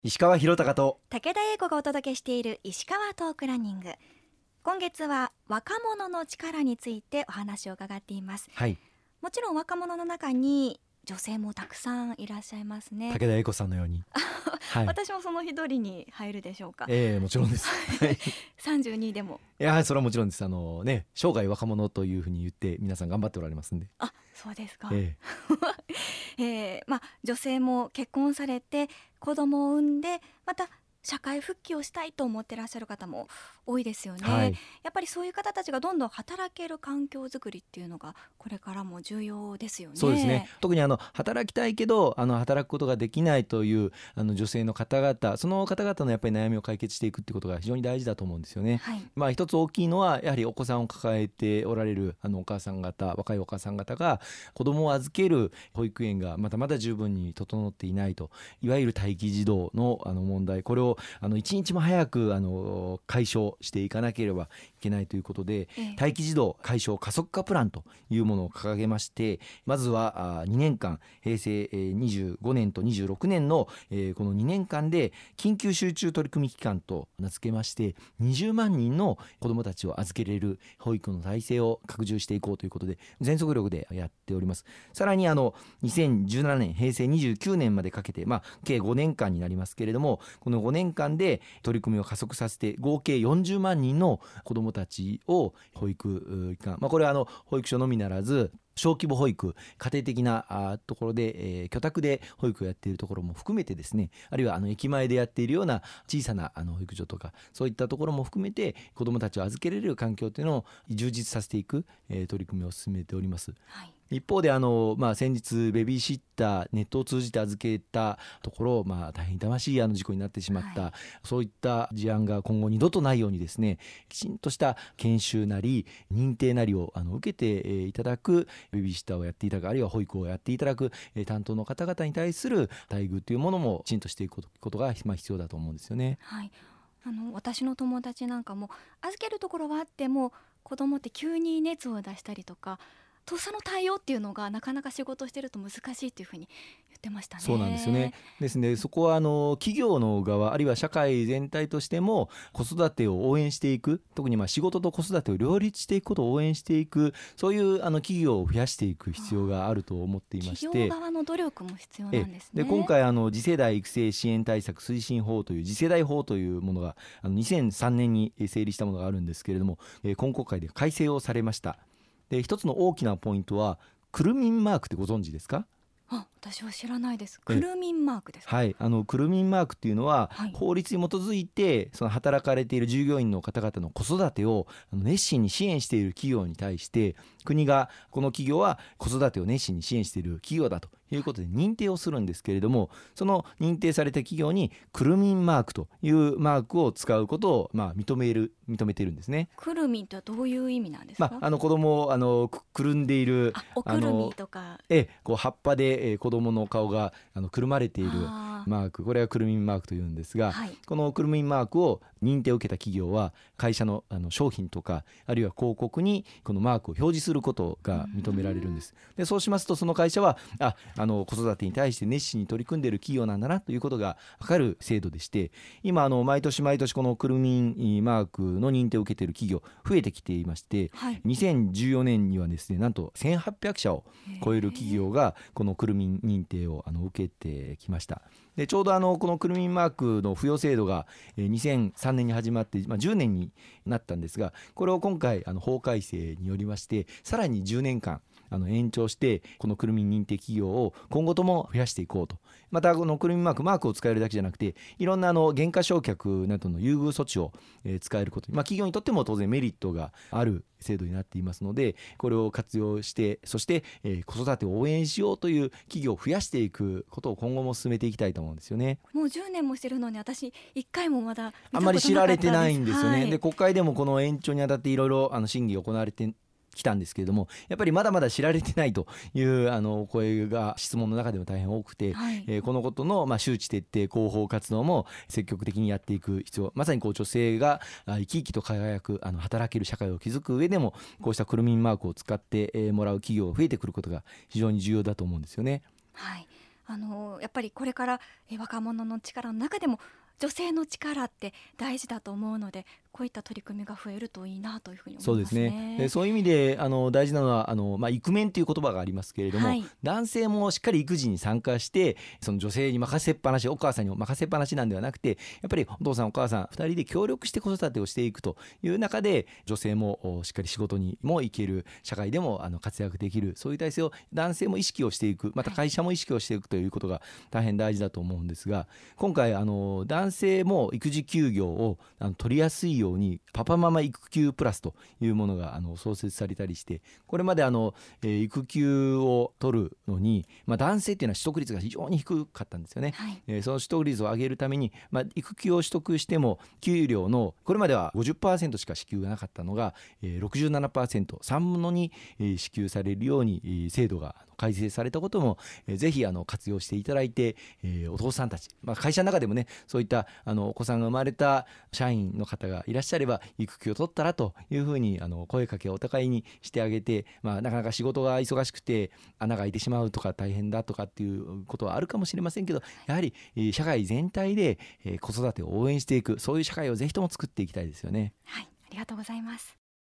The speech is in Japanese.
石川博隆と武田英子がお届けしている石川トークランニング。今月は若者の力についてお話を伺っています。 はい、 もちろん若者の中に女性もたくさんいらっしゃいますね。 武田英子さんのように、はい、 私もその一人に入るでしょうか。 もちろんですはい 32でも。 いや、それはもちろんです。生涯若者というふうに言って皆さん頑張っておられますんで。 あ、そうですか。女性も結婚されて子供を産んでまた社会復帰をしたいと思ってらっしゃる方も多いですよね。 はい、 やっぱりそういう方たちがどんどん働ける環境づくりっていうのがこれからも重要ですよね。 そうですね。特に働きたいけど働くことができないという女性の方々、その方々のやっぱり悩みを解決していくってことが非常に大事だと思うんですよね。 はい、 一つ大きいのはやはりお子さんを抱えておられるお母さん方、若いお母さん方が子供を預ける保育園がまだまだ十分に整っていないと、いわゆる待機児童の問題、これを一日も早く解消していかなければいけないということで、待機児童解消加速化プランというものを掲げまして、まずは2年間、平成25年と26年のこの2年間で緊急集中取り組み期間と名付けまして、20万人の子どもたちを預けれる保育の体制を拡充していこうということで全速力でやっております。さらに2017年平成29年までかけて、計5年間になりますけれども、この5年間で取り組みを加速させて合計40万人の子どもたちを保育機関、これは保育所のみならず小規模保育、家庭的なところで、居宅で保育をやっているところも含めてですね、あるいは駅前でやっているような小さな保育所とか、そういったところも含めて子どもたちを預けられる環境というのを充実させていく、取り組みを進めております。 はい、 一方で先日ベビーシッターネットを通じて預けたところ、大変痛ましい事故になってしまった、そういった事案が今後二度とないようにですね、きちんとした研修なり認定なりを受けていただく、ベビーシッターをやっていただく、あるいは保育をやっていただく担当の方々に対する待遇というものもきちんとしていくことが必要だと思うんですよね。 はい、私の友達なんかも預けるところはあっても子供って急に熱を出したりとか、とっさの対応っていうのがなかなか仕事してると難しいっていうふうに言ってましたね。 そうなんですよね。ですのでそこは企業の側、あるいは社会全体としても子育てを応援していく、特に仕事と子育てを両立していくことを応援していく、そういう企業を増やしていく必要があると思っていまして、 企業側の努力も必要なんですね。 で今回次世代育成支援対策推進法という次世代法というものが2003年に成立したものがあるんですけれども、今国会で改正をされました。で一つの大きなポイントはくるみんマークってご存知ですか？ 私は知らないです。くるみんマークですか？ はい、くるみんマークっていうのは、 はい、 法律に基づいてその働かれている従業員の方々の子育てを熱心に支援している企業に対して、国がこの企業は子育てを熱心に支援している企業だということで認定をするんですけれども、その認定された企業にくるみんマークというマークを使うことを認めているんですね。 くるみとはどういう意味なんですか？ 子供をくるんでいる、 おくるみとかこう葉っぱで子供の顔がくるまれているマーク、これはくるみんマークというんですが、このくるみんマークを認定を受けた企業は会社の商品とかあるいは広告にこのマークを表示することが認められるんです。でそうしますとその会社は子育てに対して熱心に取り組んでいる企業なんだなということが分かる制度でして、今毎年毎年このくるみんマークの認定を受けている企業増えてきていまして、2014年にはですねなんと1800社を超える企業がこのくるみん認定を受けてきました。でちょうどこのくるみんマークの付与制度が2003年に始まって、10年になったんですが、これを今回法改正によりましてさらに10年間延長してこのくるみん認定企業を今後とも増やしていこうと。またこのくるみんマークを使えるだけじゃなくて、いろんな減価償却などの優遇措置を使えること、企業にとっても当然メリットがある制度になっていますので、これを活用してそして子育てを応援しようという企業を増やしていくことを今後も進めていきたいと思うんですよね。 もう10年もしてるのに私1回もまだ見たことなかったです。 あんまり知られてないんですよね。でこ国会でもこの延長にあたっていろいろ審議が行われてきたんですけれども、やっぱりまだまだ知られてないという声が質問の中でも大変多くて、このことの周知徹底広報活動も積極的にやっていく必要、まさに女性が生き生きと輝く働ける社会を築く上でもこうしたくるみんマークを使ってもらう企業が増えてくることが非常に重要だと思うんですよね。 はい、 やっぱりこれから、若者の力の中でも女性の力って大事だと思うので、こういった取り組みが増えるといいなというふうに思いますそうですね。 ね。 そういう意味で大事なのはイクメンという言葉がありますけれども、 はい、 男性もしっかり育児に参加して、その女性に任せっぱなし、お母さんに任せっぱなしなんではなくて、やっぱりお父さんお母さん2人で協力して子育てをしていくという中で、女性もしっかり仕事にも行ける、社会でも活躍できる、そういう体制を男性も意識をしていく、また会社も意識をしていくということが大変大事だと思うんですが、今回男性も育児休業を取りやすいようにパパママ育休プラスというものが創設されたりして、これまで育休を取るのに、男性っていうのは取得率が非常に低かったんですよね。 はい、 その取得率を上げるために、育休を取得しても給料のこれまでは 50% しか支給がなかったのが 67%、 3分の2支給されるように制度が改正されたこともぜひ活用していただいて、お父さんたち、会社の中でもね、そういったお子さんが生まれた社員の方がいらっしゃれば育休を取ったらというふうに声かけをお互いにしてあげて、なかなか仕事が忙しくて穴が開いてしまうとか大変だとかっていうことはあるかもしれませんけど、やはり社会全体で子育てを応援していく、そういう社会をぜひとも作っていきたいですよね。 はい、ありがとうございます。